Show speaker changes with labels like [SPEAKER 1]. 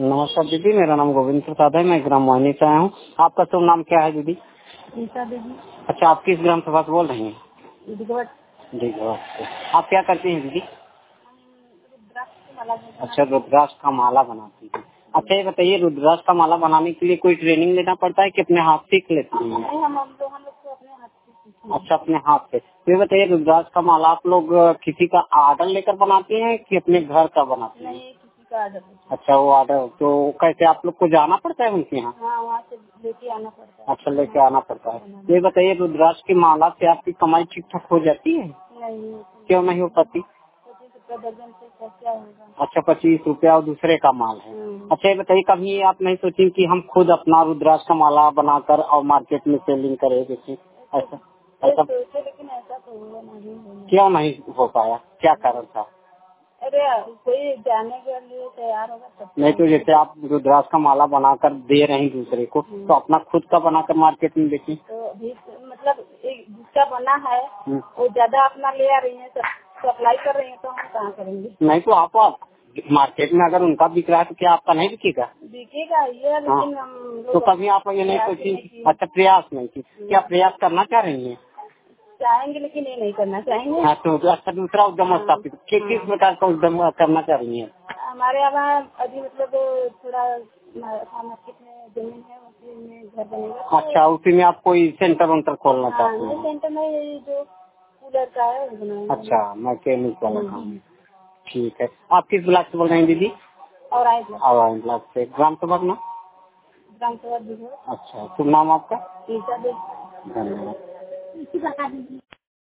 [SPEAKER 1] नमस्कार दीदी, मेरा नाम गोविंद प्रसाद है। मैं ग्राम मोहिनी से आया हूँ। आपका शुभ नाम क्या है दीदी?
[SPEAKER 2] नीता देवी।
[SPEAKER 1] अच्छा, आप किस ग्राम सभा से बोल रही हैं?
[SPEAKER 2] दिगवट।
[SPEAKER 1] दिगवट से। आप क्या करती हैं दीदी?
[SPEAKER 2] रुद्राक्ष की माला बनाते हैं।
[SPEAKER 1] अच्छा, रुद्राक्ष का माला बनाती हैं। अच्छा, ये बताइए, रुद्राक्ष का माला बनाने के लिए कोई ट्रेनिंग लेना पड़ता है कि अपने हाथ सीख लेती हैं?
[SPEAKER 2] नहीं, हम लोग तो अपने हाथ से सीखे हैं।
[SPEAKER 1] अच्छा, अपने हाथ से। तो ये बताइए, रुद्राक्ष का माला आप लोग किसी का ऑर्डर लेकर बनाती हैं कि अपने घर का बनाती हैं?
[SPEAKER 2] नहीं, किसी का ऑर्डर नहीं।
[SPEAKER 1] अच्छा, वो ऑर्डर तो कैसे आप लोग को जाना पड़ता है उनके यहाँ?
[SPEAKER 2] हाँ, वहाँ से लेके आना पड़ता है।
[SPEAKER 1] अच्छा, लेके आना पड़ता है। ये बताइए, रुद्राक्ष की माला से आपकी कमाई ठीक ठाक हो जाती है?
[SPEAKER 2] नहीं,
[SPEAKER 1] क्यों नहीं हो पाती?
[SPEAKER 2] 25 रुपया दर्जन से क्या होगा?
[SPEAKER 1] अच्छा, 25 रुपया और दूसरे का माल है। अच्छा, ये बताइए, कभी आप नहीं सोची कि हम खुद अपना रुद्राक्ष का माला बनाकर और मार्केट में सेलिंग करें? जैसे ऐसा ऐसा
[SPEAKER 2] सोचे, लेकिन ऐसा तो हुआ नहीं।
[SPEAKER 1] क्यों नहीं हो पाया? क्या कारण था?
[SPEAKER 2] अरे, कोई जाने के लिए तैयार होगा तब।
[SPEAKER 1] नहीं तो जैसे आप रुद्राक्ष का माला बनाकर दे रहे हैं दूसरे को, तो अपना खुद का बनाकर मार्केट में बेचिए।
[SPEAKER 2] तो अभी मतलब एक जिसका बना है वो ज्यादा अपना ले आ रही है, सप्लाई कर रही है, तो हम कहाँ करेंगे?
[SPEAKER 1] नहीं तो आप मार्केट में अगर उनका बिक रहा है तो क्या आपका नहीं बिकेगा?
[SPEAKER 2] बिकेगा ये, लेकिन हम
[SPEAKER 1] तो कभी आप ये नहीं सोची? अच्छा, प्रयास नहीं की? क्या प्रयास करना चाह रही हैं?
[SPEAKER 2] चाहेंगे, लेकिन ये नहीं करना चाहेंगे।
[SPEAKER 1] हाँ, तो अच्छा, दूसरा उद्यम स्थापित किस प्रकार का उद्यम करना चाह रही हैं?
[SPEAKER 2] हमारे यहाँ अभी मतलब थोड़ा मार्केट में जमीन है, उसी में घर बनेगा।
[SPEAKER 1] अच्छा, उसी में आप कोई सेंटर वेंटर खोलना चाहते हैं?
[SPEAKER 2] सेंटर में ये जो कूलर का है वो बनाएंगे।
[SPEAKER 1] अच्छा, मैकेनिक वाला काम। ठीक है। आप किस ब्लॉक से बोल रहे हैं दीदी?
[SPEAKER 2] और आए
[SPEAKER 1] ब्लॉक से। ग्राम सभा ना?
[SPEAKER 2] ग्राम सभा।
[SPEAKER 1] अच्छा, शुभ नाम आपका?
[SPEAKER 2] नीता देवी।
[SPEAKER 1] धन्यवाद।